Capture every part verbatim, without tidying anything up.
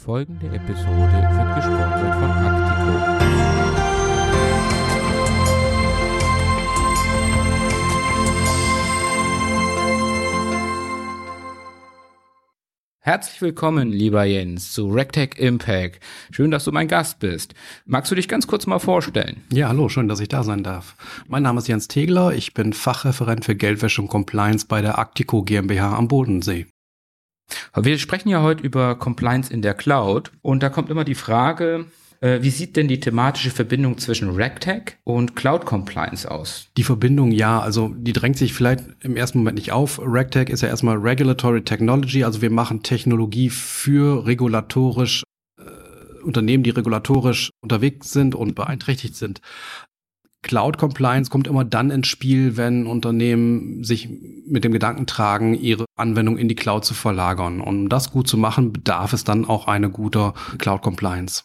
Folgende Episode wird gesponsert von Actico. Herzlich willkommen, lieber Jens, zu RegTech Impact. Schön, dass du mein Gast bist. Magst du dich ganz kurz mal vorstellen? Ja, hallo, schön, dass ich da sein darf. Mein Name ist Jens Tegler, ich bin Fachreferent für Geldwäsche und Compliance bei der Actico GmbH am Bodensee. Wir sprechen ja heute über Compliance in der Cloud und da kommt immer die Frage, äh, wie sieht denn die thematische Verbindung zwischen RegTech und Cloud Compliance aus? Die Verbindung, ja, also die drängt sich vielleicht im ersten Moment nicht auf. RegTech ist ja erstmal Regulatory Technology, also wir machen Technologie für regulatorisch äh, Unternehmen, die regulatorisch unterwegs sind und beeinträchtigt sind. Cloud Compliance kommt immer dann ins Spiel, wenn Unternehmen sich mit dem Gedanken tragen, ihre Anwendung in die Cloud zu verlagern. Und um das gut zu machen, bedarf es dann auch eine gute Cloud Compliance.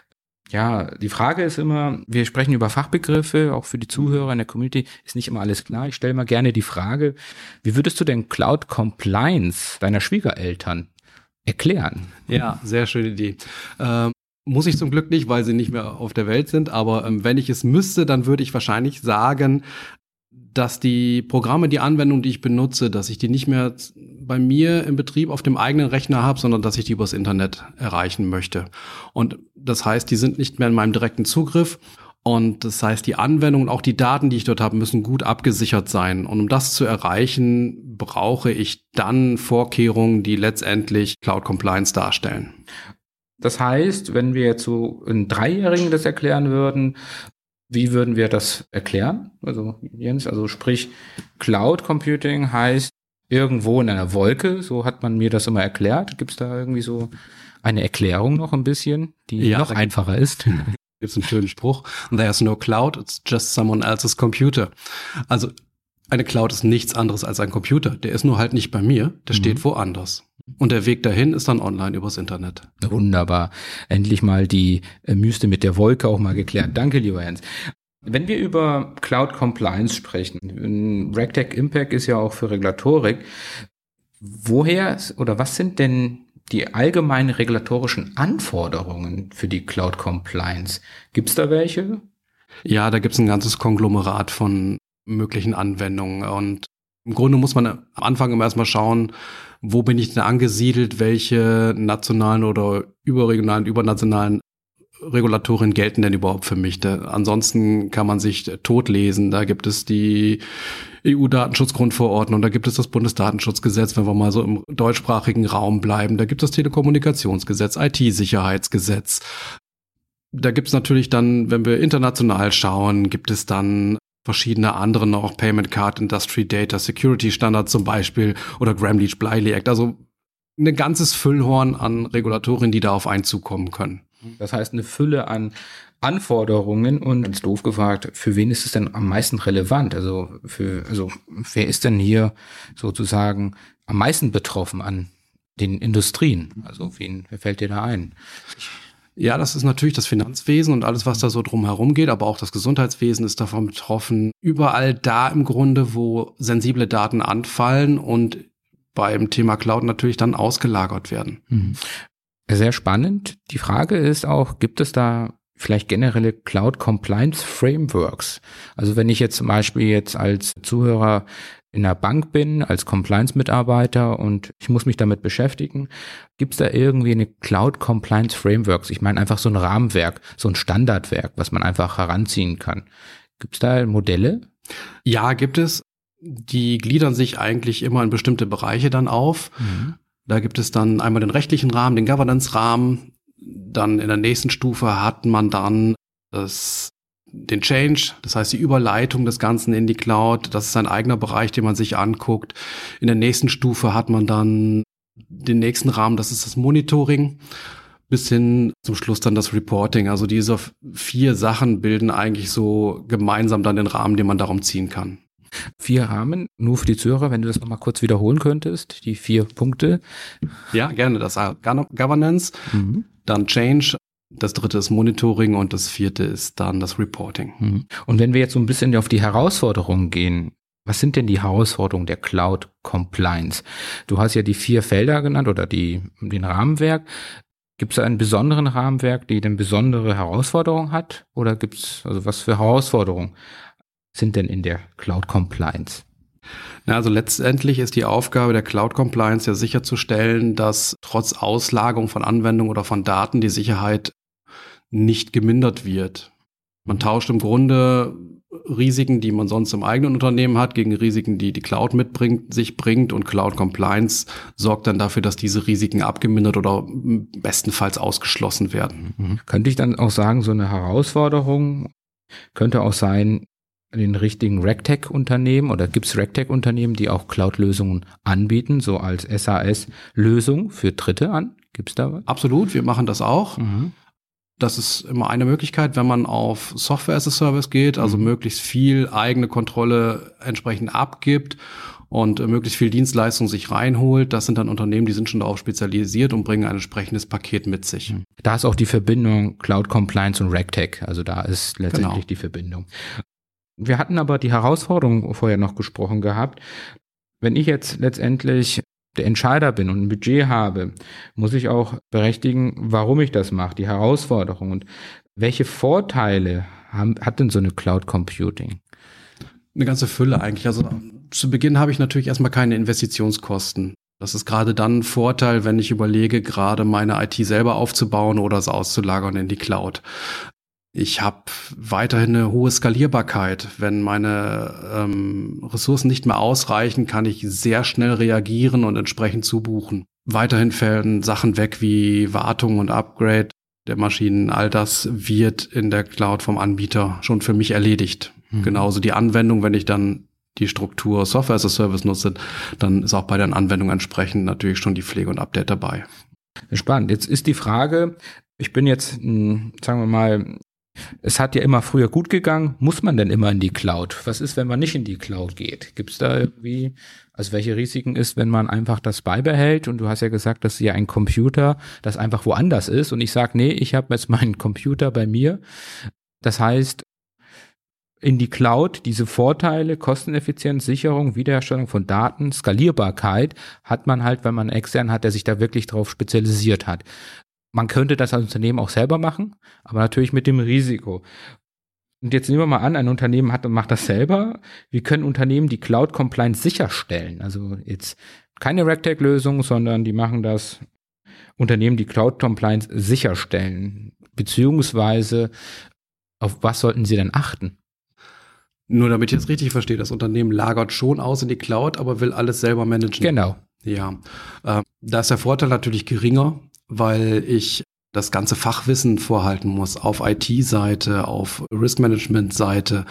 Ja, die Frage ist immer, wir sprechen über Fachbegriffe, auch für die Zuhörer in der Community ist nicht immer alles klar. Ich stelle mal gerne die Frage, wie würdest du denn Cloud Compliance deiner Schwiegereltern erklären? Ja, sehr schöne Idee. Ähm, Muss ich zum Glück nicht, weil sie nicht mehr auf der Welt sind. Aber ähm, wenn ich es müsste, dann würde ich wahrscheinlich sagen, dass die Programme, die Anwendungen, die ich benutze, dass ich die nicht mehr bei mir im Betrieb auf dem eigenen Rechner habe, sondern dass ich die übers Internet erreichen möchte. Und das heißt, die sind nicht mehr in meinem direkten Zugriff. Und das heißt, die Anwendungen, auch die Daten, die ich dort habe, müssen gut abgesichert sein. Und um das zu erreichen, brauche ich dann Vorkehrungen, die letztendlich Cloud Compliance darstellen. Das heißt, wenn wir jetzt so einen Dreijährigen das erklären würden, wie würden wir das erklären? Also Jens, also sprich Cloud Computing heißt irgendwo in einer Wolke, so hat man mir das immer erklärt. Gibt es da irgendwie so eine Erklärung noch ein bisschen, die ja, noch einfacher ist? Gibt es einen schönen Spruch, there's no cloud, it's just someone else's computer. Also eine Cloud ist nichts anderes als ein Computer, der ist nur halt nicht bei mir, der mhm. steht woanders. Und der Weg dahin ist dann online übers Internet. Wunderbar. Endlich mal die äh, Myste mit der Wolke auch mal geklärt. Danke, lieber Jens. Wenn wir über Cloud Compliance sprechen, RegTech Impact ist ja auch für Regulatorik. Woher oder was sind denn die allgemeinen regulatorischen Anforderungen für die Cloud Compliance? Gibt es da welche? Ja, da gibt es ein ganzes Konglomerat von möglichen Anwendungen. Und im Grunde muss man am Anfang immer erstmal schauen, wo bin ich denn angesiedelt, welche nationalen oder überregionalen, übernationalen Regulatorien gelten denn überhaupt für mich? Da, ansonsten kann man sich totlesen. Da gibt es die E U-Datenschutzgrundverordnung, da gibt es das Bundesdatenschutzgesetz, wenn wir mal so im deutschsprachigen Raum bleiben. Da gibt es das Telekommunikationsgesetz, I T-Sicherheitsgesetz. Da gibt es natürlich dann, wenn wir international schauen, gibt es dann verschiedene andere noch, Payment Card Industry Data Security Standards zum Beispiel oder Gramm-Leach-Bliley Act. Also ein ganzes Füllhorn an Regulatorien, die da auf einen zukommen können. Das heißt eine Fülle an Anforderungen und ganz doof gefragt, für wen ist es denn am meisten relevant? Also für, also wer ist denn hier sozusagen am meisten betroffen an den Industrien? Also wen, wer fällt dir da ein? Ja, das ist natürlich das Finanzwesen und alles, was da so drumherum geht, aber auch das Gesundheitswesen ist davon betroffen. Überall da im Grunde, wo sensible Daten anfallen und beim Thema Cloud natürlich dann ausgelagert werden. Mhm. Sehr spannend. Die Frage ist auch, gibt es da vielleicht generelle Cloud Compliance Frameworks? Also wenn ich jetzt zum Beispiel jetzt als Zuhörer in der Bank bin, als Compliance-Mitarbeiter und ich muss mich damit beschäftigen, gibt es da irgendwie eine Cloud-Compliance-Frameworks? Ich meine einfach so ein Rahmenwerk, so ein Standardwerk, was man einfach heranziehen kann. Gibt es da Modelle? Ja, gibt es. Die gliedern sich eigentlich immer in bestimmte Bereiche dann auf. Mhm. Da gibt es dann einmal den rechtlichen Rahmen, den Governance-Rahmen. Dann in der nächsten Stufe hat man dann das den Change, das heißt die Überleitung des Ganzen in die Cloud, das ist ein eigener Bereich, den man sich anguckt. In der nächsten Stufe hat man dann den nächsten Rahmen, das ist das Monitoring, bis hin zum Schluss dann das Reporting. Also diese vier Sachen bilden eigentlich so gemeinsam dann den Rahmen, den man darum ziehen kann. Vier Rahmen, nur für die Zuhörer, wenn du das nochmal kurz wiederholen könntest, die vier Punkte. Ja, gerne, das Governance, mhm. dann Change, das dritte ist Monitoring und das vierte ist dann das Reporting. Und wenn wir jetzt so ein bisschen auf die Herausforderungen gehen, was sind denn die Herausforderungen der Cloud Compliance? Du hast ja die vier Felder genannt oder die, den Rahmenwerk. Gibt es einen besonderen Rahmenwerk, die eine besondere Herausforderung hat? Oder gibt es, also was für Herausforderungen sind denn in der Cloud Compliance? Ja, also letztendlich ist die Aufgabe der Cloud Compliance ja sicherzustellen, dass trotz Auslagerung von Anwendungen oder von Daten die Sicherheit nicht gemindert wird. Man tauscht im Grunde Risiken, die man sonst im eigenen Unternehmen hat, gegen Risiken, die die Cloud mitbringt, sich bringt, und Cloud Compliance sorgt dann dafür, dass diese Risiken abgemindert oder bestenfalls ausgeschlossen werden. Mhm. Könnte ich dann auch sagen, so eine Herausforderung könnte auch sein, den richtigen RegTech-Unternehmen, oder gibt es RegTech-Unternehmen, die auch Cloud-Lösungen anbieten, so als S A S-Lösung für Dritte an? Gibt es da was? Absolut, wir machen das auch. Mhm. Das ist immer eine Möglichkeit, wenn man auf Software as a Service geht, also mhm. möglichst viel eigene Kontrolle entsprechend abgibt und äh, möglichst viel Dienstleistung sich reinholt. Das sind dann Unternehmen, die sind schon darauf spezialisiert und bringen ein entsprechendes Paket mit sich. Da ist auch die Verbindung Cloud Compliance und RegTech, also da ist letztendlich Genau. die Verbindung. Wir hatten aber die Herausforderung vorher noch gesprochen gehabt. Wenn ich jetzt letztendlich der Entscheider bin und ein Budget habe, muss ich auch berechtigen, warum ich das mache, die Herausforderung, und welche Vorteile haben, hat denn so eine Cloud Computing? Eine ganze Fülle eigentlich. Also zu Beginn habe ich natürlich erstmal keine Investitionskosten. Das ist gerade dann ein Vorteil, wenn ich überlege, gerade meine I T selber aufzubauen oder es auszulagern in die Cloud. Ich habe weiterhin eine hohe Skalierbarkeit. Wenn meine ähm, Ressourcen nicht mehr ausreichen, kann ich sehr schnell reagieren und entsprechend zubuchen. Weiterhin fallen Sachen weg wie Wartung und Upgrade der Maschinen. All das wird in der Cloud vom Anbieter schon für mich erledigt. Mhm. Genauso die Anwendung, wenn ich dann die Struktur Software as a Service nutze, dann ist auch bei der Anwendung entsprechend natürlich schon die Pflege und Update dabei. Spannend. Jetzt ist die Frage, ich bin jetzt, sagen wir mal, es hat ja immer früher gut gegangen. Muss man denn immer in die Cloud? Was ist, wenn man nicht in die Cloud geht? Gibt es da irgendwie, also welche Risiken ist, wenn man einfach das beibehält? Und du hast ja gesagt, das ist ja ein Computer, das einfach woanders ist. Und ich sage, nee, ich habe jetzt meinen Computer bei mir. Das heißt, in die Cloud, diese Vorteile, Kosteneffizienz, Sicherung, Wiederherstellung von Daten, Skalierbarkeit hat man halt, wenn man einen extern hat, der sich da wirklich drauf spezialisiert hat. Man könnte das als Unternehmen auch selber machen, aber natürlich mit dem Risiko. Und jetzt nehmen wir mal an, ein Unternehmen hat und macht das selber. Wie können Unternehmen die Cloud Compliance sicherstellen? Also jetzt keine RegTech-Lösung, sondern die machen das Unternehmen, die Cloud Compliance sicherstellen. Beziehungsweise auf was sollten sie denn achten? Nur damit ich jetzt richtig verstehe, das Unternehmen lagert schon aus in die Cloud, aber will alles selber managen. Genau. Ja, äh, da ist der Vorteil natürlich geringer, weil ich das ganze Fachwissen vorhalten muss auf I T-Seite, auf Risk-Management-Seite,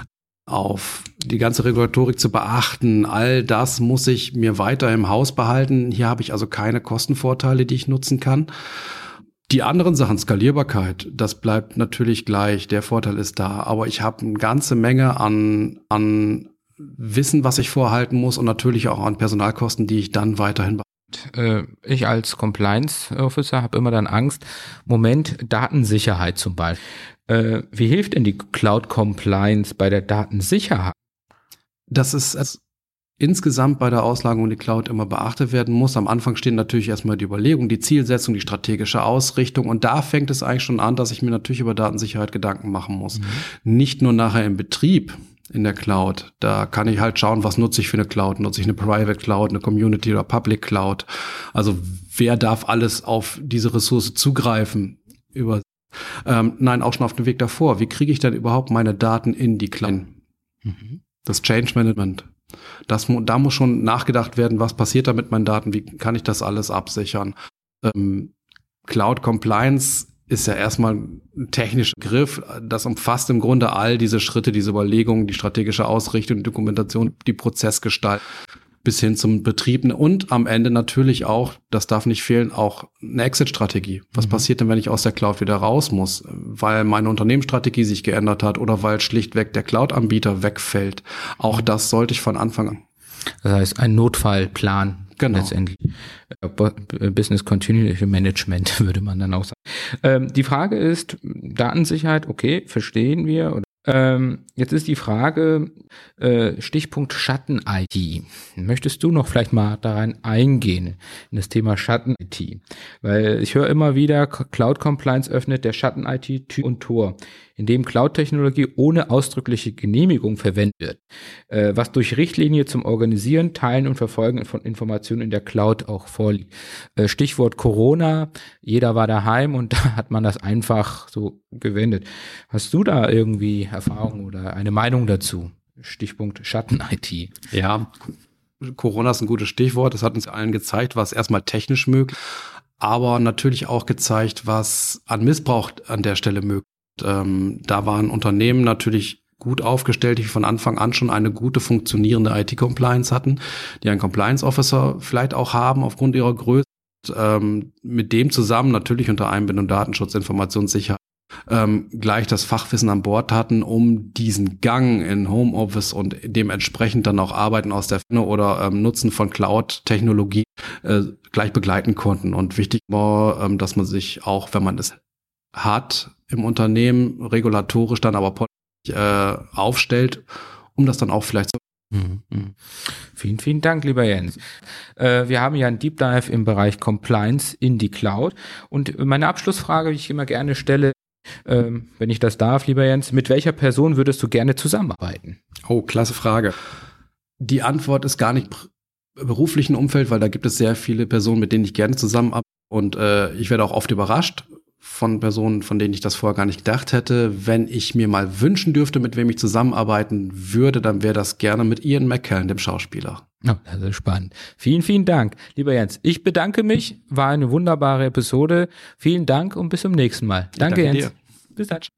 auf die ganze Regulatorik zu beachten. All das muss ich mir weiter im Haus behalten. Hier habe ich also keine Kostenvorteile, die ich nutzen kann. Die anderen Sachen, Skalierbarkeit, das bleibt natürlich gleich. Der Vorteil ist da. Aber ich habe eine ganze Menge an, an Wissen, was ich vorhalten muss, und natürlich auch an Personalkosten, die ich dann weiterhin Ich als Compliance Officer habe immer dann Angst, Moment, Datensicherheit zum Beispiel. Äh, wie hilft denn die Cloud Compliance bei der Datensicherheit? Das ist also insgesamt bei der Auslagerung in die Cloud immer beachtet werden muss. Am Anfang stehen natürlich erstmal die Überlegung, die Zielsetzung, die strategische Ausrichtung, und da fängt es eigentlich schon an, dass ich mir natürlich über Datensicherheit Gedanken machen muss. Mhm. Nicht nur nachher im Betrieb in der Cloud. Da kann ich halt schauen, was nutze ich für eine Cloud. Nutze ich eine Private Cloud, eine Community oder Public Cloud? Also wer darf alles auf diese Ressource zugreifen? Über ähm, nein, auch schon auf dem Weg davor. Wie kriege ich denn überhaupt meine Daten in die Cloud? Mhm. Das Change Management. Das, da muss schon nachgedacht werden, was passiert da mit meinen Daten? Wie kann ich das alles absichern? Ähm, Cloud Compliance ist ja erstmal ein technischer Begriff. Das umfasst im Grunde all diese Schritte, diese Überlegungen, die strategische Ausrichtung, die Dokumentation, die Prozessgestalt bis hin zum Betrieb und am Ende natürlich auch, das darf nicht fehlen, auch eine Exit-Strategie. Was mhm. passiert denn, wenn ich aus der Cloud wieder raus muss? Weil meine Unternehmensstrategie sich geändert hat oder weil schlichtweg der Cloud-Anbieter wegfällt. Auch das sollte ich von Anfang an. Das heißt, ein Notfallplan. Genau. Letztendlich. Business Continuity Management würde man dann auch sagen. Ähm, die Frage ist, Datensicherheit, okay, verstehen wir. Ähm, jetzt ist die Frage, äh, Stichpunkt Schatten-I T. Möchtest du noch vielleicht mal daran eingehen, in das Thema Schatten-I T? Weil ich höre immer wieder, Cloud Compliance öffnet der Schatten-I T Tür und Tor, indem Cloud-Technologie ohne ausdrückliche Genehmigung verwendet wird, äh, was durch Richtlinie zum Organisieren, Teilen und Verfolgen von Informationen in der Cloud auch vorliegt. Äh, Stichwort Corona, jeder war daheim und da hat man das einfach so gewendet. Hast du da irgendwie Erfahrung oder eine Meinung dazu? Stichpunkt Schatten-I T. Ja, Corona ist ein gutes Stichwort. Das hat uns allen gezeigt, was erstmal technisch möglich, aber natürlich auch gezeigt, was an Missbrauch an der Stelle möglich ist. Ähm, da waren Unternehmen natürlich gut aufgestellt, die von Anfang an schon eine gute funktionierende I T-Compliance hatten, die einen Compliance-Officer vielleicht auch haben aufgrund ihrer Größe. Ähm, mit dem zusammen natürlich unter Einbindung Datenschutz, Informationssicherheit ähm, gleich das Fachwissen an Bord hatten, um diesen Gang in Homeoffice und dementsprechend dann auch Arbeiten aus der Ferne oder ähm, Nutzen von Cloud-Technologie äh, gleich begleiten konnten. Und wichtig war, ähm, dass man sich auch, wenn man es hat im Unternehmen, regulatorisch dann aber äh, aufstellt, um das dann auch vielleicht zu Mhm. Vielen, vielen Dank, lieber Jens. Äh, wir haben ja einen Deep Dive im Bereich Compliance in die Cloud. Und meine Abschlussfrage, die ich immer gerne stelle, ähm, wenn ich das darf, lieber Jens, mit welcher Person würdest du gerne zusammenarbeiten? Oh, klasse Frage. Die Antwort ist gar nicht im beruflichen Umfeld, weil da gibt es sehr viele Personen, mit denen ich gerne zusammenarbeite. Und äh, ich werde auch oft überrascht von Personen, von denen ich das vorher gar nicht gedacht hätte. Wenn ich mir mal wünschen dürfte, mit wem ich zusammenarbeiten würde, dann wäre das gerne mit Ian McKellen, dem Schauspieler. Oh, das ist spannend. Vielen, vielen Dank, lieber Jens. Ich bedanke mich, war eine wunderbare Episode. Vielen Dank und bis zum nächsten Mal. Danke, Danke Jens. dir. Bis dann.